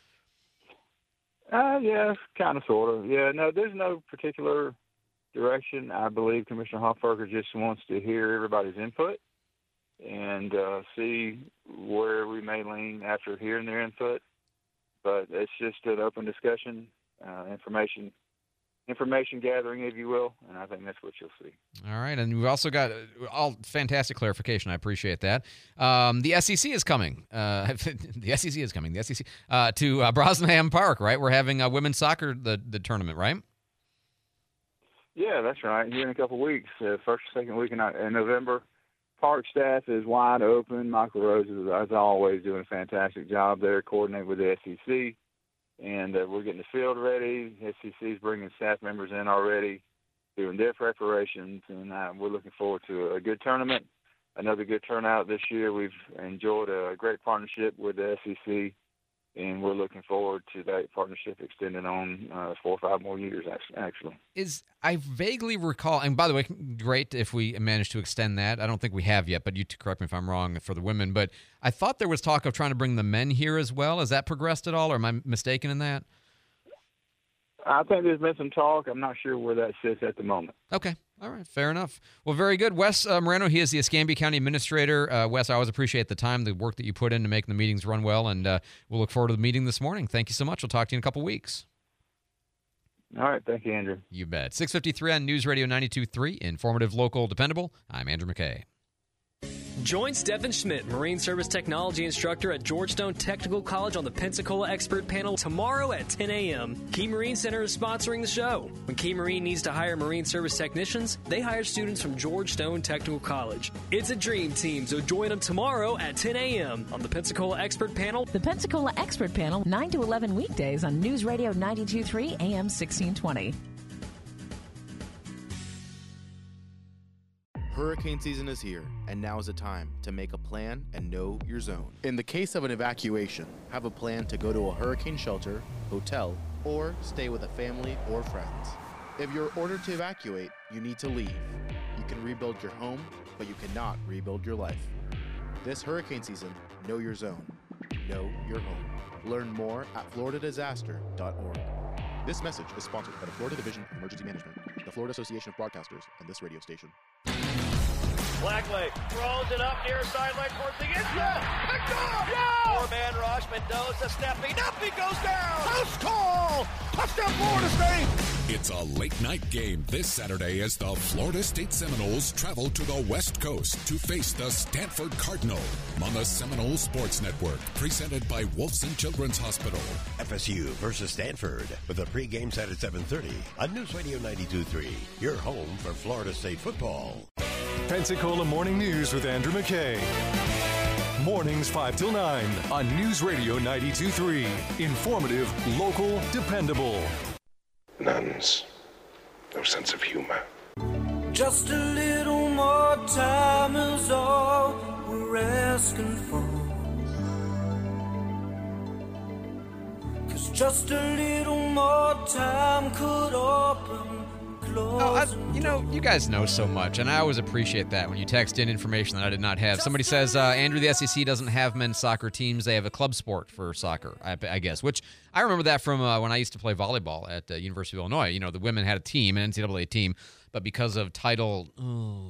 Uh, yeah, kind of, sort of. Yeah, no, there's no particular direction. I believe Commissioner Hoffberger just wants to hear everybody's input and uh, see where we may lean after hearing their input. But it's just an open discussion, uh, information information gathering, if you will, and I think that's what you'll see. All right, and we've also got uh, all fantastic clarification. I appreciate that. Um, the S E C is coming. Uh, the S E C is coming. The S E C uh, to uh, Brosnaham Park, right? We're having a women's soccer the the tournament, right? Yeah, that's right. Here in a couple of weeks, uh, first or second week in, in November. Park staff is wide open. Michael Rose is, as always, doing a fantastic job there, coordinating with the S E C. And uh, we're getting the field ready. S E C is bringing staff members in already, doing their preparations, and uh, we're looking forward to a good tournament, another good turnout this year. We've enjoyed a great partnership with the S E C, and we're looking forward to that partnership extending on uh, four or five more years, actually. Is I vaguely recall, and by the way, great if we manage to extend that. I don't think we have yet, but you correct me if I'm wrong for the women. But I thought there was talk of trying to bring the men here as well. Has that progressed at all, or am I mistaken in that? I think there's been some talk. I'm not sure where that sits at the moment. Okay. All right. Fair enough. Well, very good. Wes uh, Moreno, he is the Escambia County Administrator. Uh, Wes, I always appreciate the time, the work that you put in to making the meetings run well, and uh, we'll look forward to the meeting this morning. Thank you so much. We'll talk to you in a couple weeks. All right. Thank you, Andrew. You bet. six fifty-three on News Radio ninety-two point three. Informative, local, dependable. I'm Andrew McKay. Join Stephen Schmidt, Marine Service Technology Instructor at Georgetown Technical College on the Pensacola Expert Panel tomorrow at ten a.m. Key Marine Center is sponsoring the show. When Key Marine needs to hire Marine Service technicians, they hire students from Georgetown Technical College. It's a dream team, so join them tomorrow at ten a.m. on the Pensacola Expert Panel. The Pensacola Expert Panel, nine to eleven weekdays on News Radio ninety-two point three A M sixteen twenty. Hurricane season is here, and now is the time to make a plan and know your zone. In the case of an evacuation, have a plan to go to a hurricane shelter, hotel, or stay with a family or friends. If you're ordered to evacuate, you need to leave. You can rebuild your home, but you cannot rebuild your life. This hurricane season, know your zone. Know your home. Learn more at florida disaster dot org. This message is sponsored by the Florida Division of Emergency Management, the Florida Association of Broadcasters, and this radio station. Blackley throws it up near sideline towards the end zone. Picked off! Yeah! Four-man rush. Mendoza stepping up. He goes down. House call! Touchdown, Florida State! It's a late-night game this Saturday as the Florida State Seminoles travel to the West Coast to face the Stanford Cardinal on the Seminole Sports Network, presented by Wolfson Children's Hospital. F S U versus Stanford with a pregame set at seven thirty on News Radio ninety-two point three, your home for Florida State football. Pensacola Morning News with Andrew McKay. Mornings five till nine on News Radio ninety-two point three. Informative, local, dependable. Nuns. No sense of humor. Just a little more time is all we're asking for. 'Cause just a little more time could open. Oh, I, you know, you guys know so much, and I always appreciate that when you text in information that I did not have. Somebody says, uh, Andrew, the S E C doesn't have men's soccer teams. They have a club sport for soccer, I, I guess, which I remember that from uh, when I used to play volleyball at uh, University of Illinois. You know, the women had a team, an N C double A team, but because of Title oh,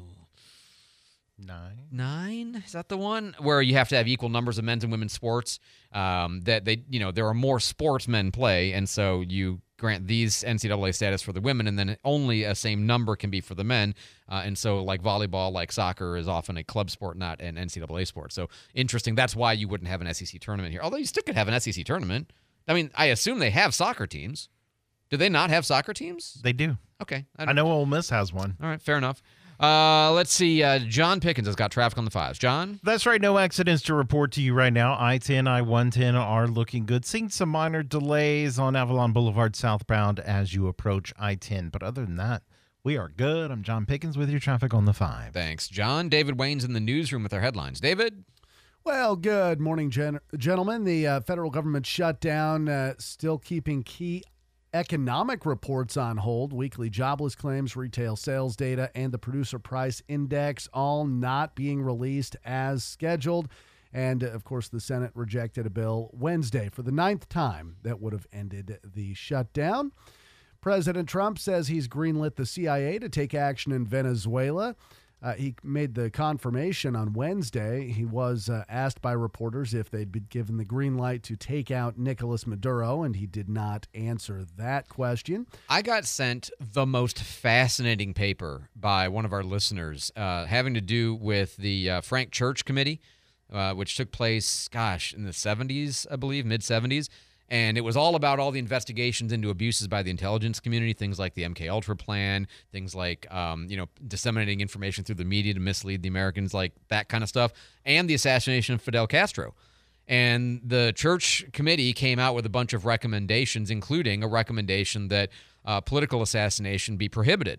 Nine? Nine? Is that the one? Where you have to have equal numbers of men's and women's sports, um, that they, you know, there are more sports men play, and so you grant these N C double A status for the women, and then only a same number can be for the men. Uh, and so like volleyball, like soccer is often a club sport, not an N C double A sport. So interesting. That's why you wouldn't have an S E C tournament here. Although you still could have an S E C tournament. I mean, I assume they have soccer teams. Do they not have soccer teams? They do. Okay. I, I know Ole Miss has one. All right, fair enough. Uh, let's see. Uh, John Pickens has got traffic on the fives. John? That's right. No accidents to report to you right now. I ten, I one ten are looking good. Seeing some minor delays on Avalon Boulevard southbound as you approach I ten. But other than that, we are good. I'm John Pickens with your traffic on the five. Thanks, John. David Wayne's in the newsroom with our headlines. David? Well, good morning, gen- gentlemen. The uh, federal government shutdown uh, still keeping key economic reports on hold. Weekly jobless claims, retail sales data, and the producer price index all not being released as scheduled. And, of course, the Senate rejected a bill Wednesday for the ninth time that would have ended the shutdown. President Trump says he's greenlit the C I A to take action in Venezuela. Uh, he made the confirmation on Wednesday. He was uh, asked by reporters if they'd been given the green light to take out Nicolas Maduro, and he did not answer that question. I got sent the most fascinating paper by one of our listeners uh, having to do with the uh, Frank Church Committee, uh, which took place, gosh, in the seventies, I believe, mid-seventies. And it was all about all the investigations into abuses by the intelligence community, things like the M K Ultra plan, things like, um, you know, disseminating information through the media to mislead the Americans, like that kind of stuff, and the assassination of Fidel Castro. And the Church Committee came out with a bunch of recommendations, including a recommendation that uh, political assassination be prohibited.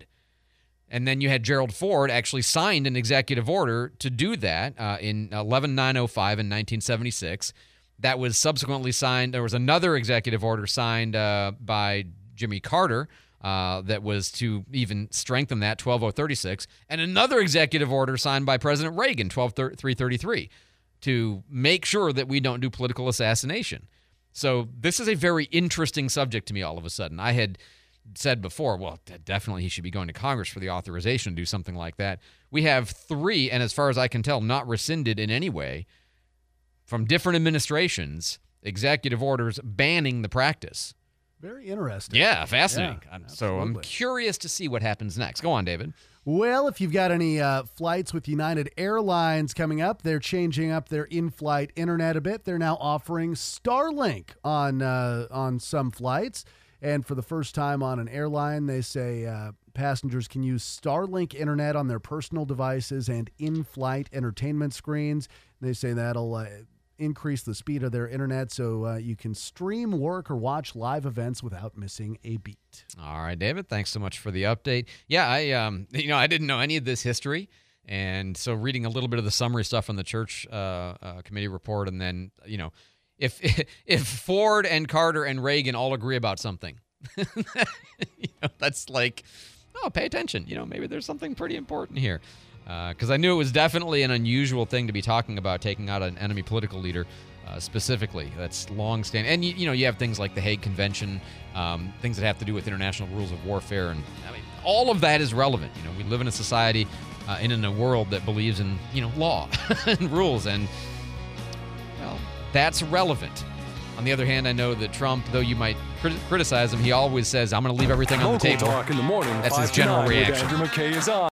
And then you had Gerald Ford actually signed an executive order to do that uh, in eleven nine oh five in nineteen seventy-six. That was subsequently signed. There was another executive order signed uh, by Jimmy Carter uh, that was to even strengthen that, twelve oh thirty-six, and another executive order signed by President Reagan, twelve three thirty-three, to make sure that we don't do political assassination. So this is a very interesting subject to me all of a sudden. I had said before, well, definitely he should be going to Congress for the authorization to do something like that. We have three, and as far as I can tell, not rescinded in any way, from different administrations, executive orders banning the practice. Very interesting. Yeah, fascinating. Yeah, I'm- so I'm absolutely. curious to see what happens next. Go on, David. Well, if you've got any uh, flights with United Airlines coming up, they're changing up their in-flight internet a bit. They're now offering Starlink on uh, on some flights. And for the first time on an airline, they say uh, passengers can use Starlink internet on their personal devices and in-flight entertainment screens. They say that'll uh, increase the speed of their internet so uh, you can stream, work, or watch live events without missing a beat. All right, David, thanks so much for the update. Yeah, I um, you know, I didn't know any of this history, and so reading a little bit of the summary stuff on the church uh, uh, committee report, and then you know, if if Ford and Carter and Reagan all agree about something, you know, that's like, oh, pay attention. You know, maybe there's something pretty important here. Because uh, I knew it was definitely an unusual thing to be talking about, taking out an enemy political leader uh, specifically. That's long-standing. And, you, you know, you have things like the Hague Convention, um, things that have to do with international rules of warfare. And, I mean, all of that is relevant. You know, we live in a society uh, and in a world that believes in, you know, law and rules. And, well, that's relevant. On the other hand, I know that Trump, though you might crit- criticize him, he always says, I'm going to leave everything on the Local table. Talk in the morning. That's his five to general nine with reaction. Andrew McKay is on.